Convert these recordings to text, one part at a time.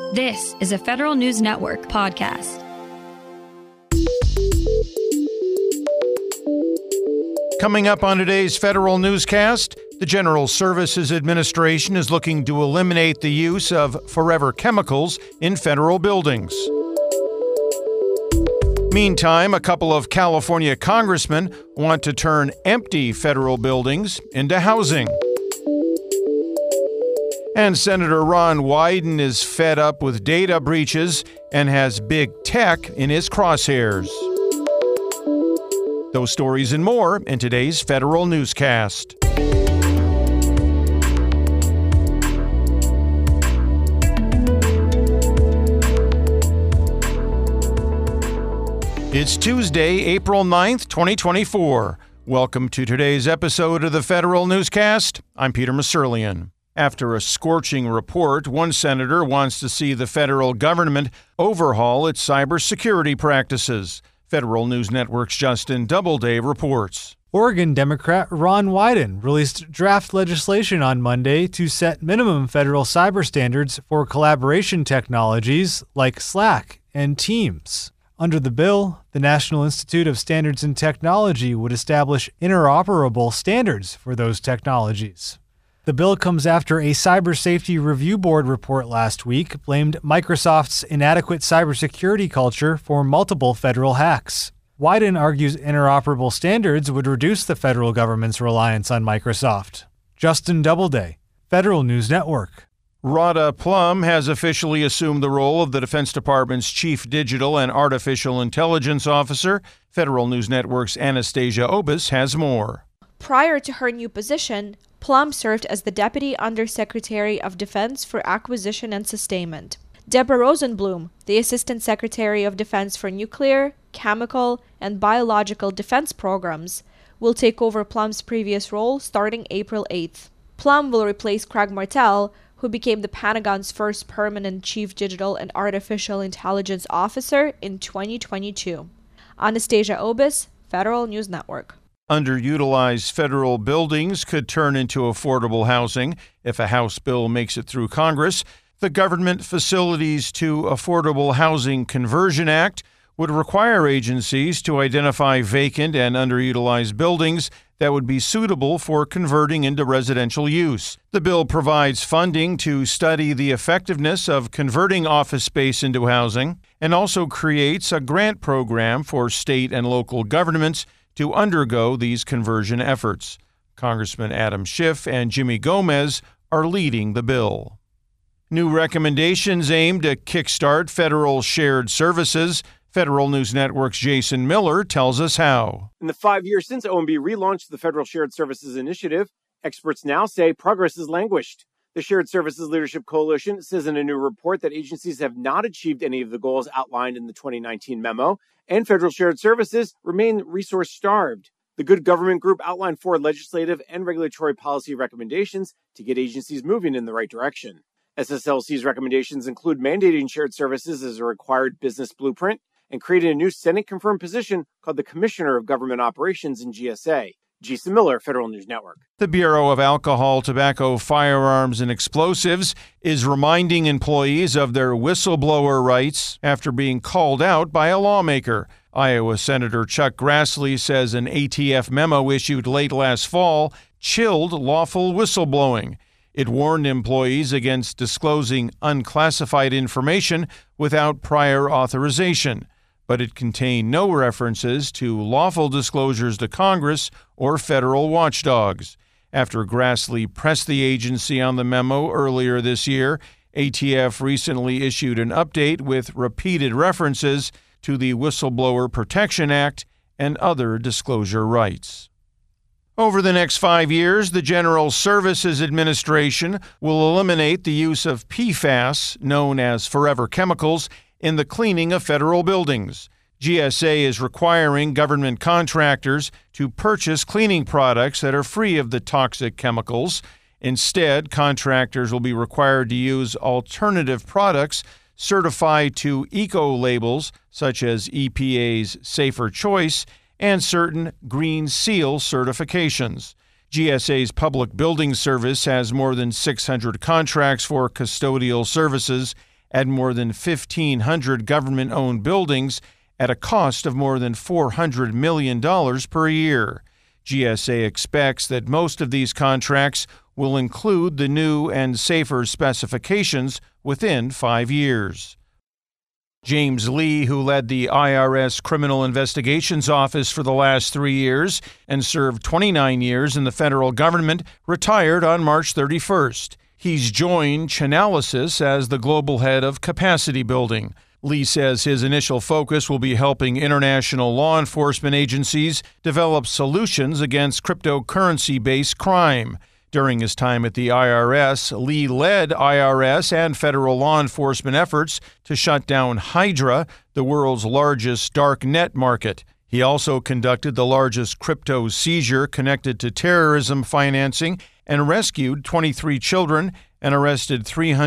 This is a Federal News Network podcast. Coming up on today's Federal Newscast, the General Services Administration is looking to eliminate the use of forever chemicals in federal buildings. Meantime, a couple of California congressmen want to turn empty federal buildings into housing. And Senator Ron Wyden is fed up with data breaches and has big tech in his crosshairs. Those stories and more in today's Federal Newscast. It's Tuesday, April 9th, 2024. Welcome to today's episode of the Federal Newscast. I'm Peter Musurlian. After a scorching report, one senator wants to see the federal government overhaul its cybersecurity practices. Federal News Network's Justin Doubleday reports. Oregon Democrat Ron Wyden released draft legislation on Monday to set minimum federal cyber standards for collaboration technologies like Slack and Teams. Under the bill, the National Institute of Standards and Technology would establish interoperable standards for those technologies. The bill comes after a Cyber Safety Review Board report last week blamed Microsoft's inadequate cybersecurity culture for multiple federal hacks. Wyden argues interoperable standards would reduce the federal government's reliance on Microsoft. Justin Doubleday, Federal News Network. Radha Plum has officially assumed the role of the Defense Department's Chief Digital and Artificial Intelligence Officer. Federal News Network's Anastasia Obis has more. Prior to her new position, Plum served as the Deputy Undersecretary of Defense for Acquisition and Sustainment. Deborah Rosenblum, the Assistant Secretary of Defense for Nuclear, Chemical, and Biological Defense Programs, will take over Plum's previous role starting April 8th. Plum will replace Craig Martell, who became the Pentagon's first permanent Chief Digital and Artificial Intelligence Officer in 2022. Anastasia Obis, Federal News Network. Underutilized federal buildings could turn into affordable housing if a House bill makes it through Congress. The Government Facilities to Affordable Housing Conversion Act would require agencies to identify vacant and underutilized buildings that would be suitable for converting into residential use. The bill provides funding to study the effectiveness of converting office space into housing and also creates a grant program for state and local governments to undergo these conversion efforts. Congressman Adam Schiff and Jimmy Gomez are leading the bill. New recommendations aim to kickstart federal shared services. Federal News Network's Jason Miller tells us how. In the 5 years since OMB relaunched the Federal Shared Services Initiative, experts now say progress has languished. The Shared Services Leadership Coalition says in a new report that agencies have not achieved any of the goals outlined in the 2019 memo, and federal shared services remain resource-starved. The Good Government Group outlined 4 legislative and regulatory policy recommendations to get agencies moving in the right direction. SSLC's recommendations include mandating shared services as a required business blueprint and creating a new Senate-confirmed position called the Commissioner of Government Operations in GSA. Jason Miller, Federal News Network. The Bureau of Alcohol, Tobacco, Firearms, and Explosives is reminding employees of their whistleblower rights after being called out by a lawmaker. Iowa Senator Chuck Grassley says an ATF memo issued late last fall chilled lawful whistleblowing. It warned employees against disclosing unclassified information without prior authorization, but it contained no references to lawful disclosures to Congress or federal watchdogs. After Grassley pressed the agency on the memo earlier this year, ATF recently issued an update with repeated references to the Whistleblower Protection Act and other disclosure rights. Over the next 5 years, the General Services Administration will eliminate the use of PFAS, known as forever chemicals, in the cleaning of federal buildings. GSA is requiring government contractors to purchase cleaning products that are free of the toxic chemicals. Instead, contractors will be required to use alternative products certified to eco-labels such as EPA's Safer Choice and certain Green Seal certifications. GSA's Public Building Service has more than 600 contracts for custodial services at more than 1,500 government-owned buildings at a cost of more than $400 million per year. GSA expects that most of these contracts will include the new and safer specifications within 5 years. James Lee, who led the IRS Criminal Investigations Office for the last 3 years and served 29 years in the federal government, retired on March 31st. He's joined Chainalysis as the global head of capacity building. Lee says his initial focus will be helping international law enforcement agencies develop solutions against cryptocurrency-based crime. During his time at the IRS, Lee led IRS and federal law enforcement efforts to shut down Hydra, the world's largest dark net market. He also conducted the largest crypto seizure connected to terrorism financing and rescued 23 children and arrested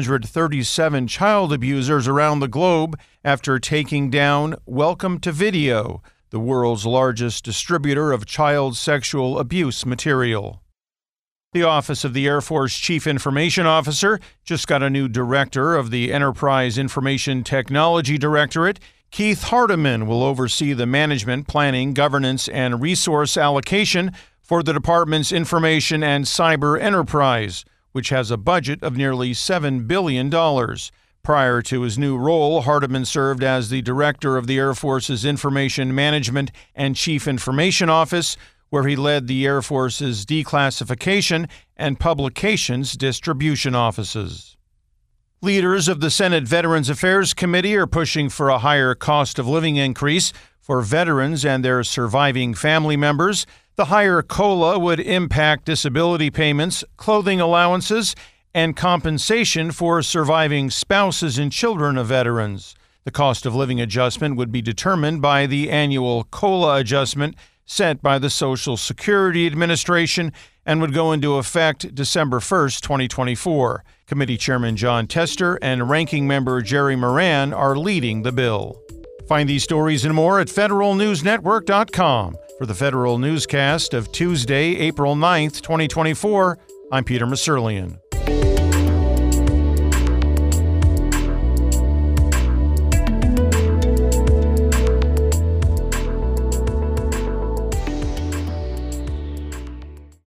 337 child abusers around the globe after taking down Welcome to Video, the world's largest distributor of child sexual abuse material. The Office of the Air Force Chief Information Officer just got a new director of the Enterprise Information Technology Directorate. Keith Hardiman will oversee the management, planning, governance, and resource allocation for the department's information and cyber enterprise, which has a budget of nearly $7 billion. Prior to his new role, Hardiman served as the director of the Air Force's Information Management and Chief Information Office, where he led the Air Force's declassification and publications distribution offices. Leaders of the Senate Veterans Affairs Committee are pushing for a higher cost of living increase for veterans and their surviving family members. The higher COLA would impact disability payments, clothing allowances, and compensation for surviving spouses and children of veterans. The cost of living adjustment would be determined by the annual COLA adjustment set by the Social Security Administration and would go into effect December 1st, 2024. Committee Chairman John Tester and Ranking Member Jerry Moran are leading the bill. Find these stories and more at federalnewsnetwork.com. For the Federal Newscast of Tuesday, April 9th, 2024, I'm Peter Musurlian.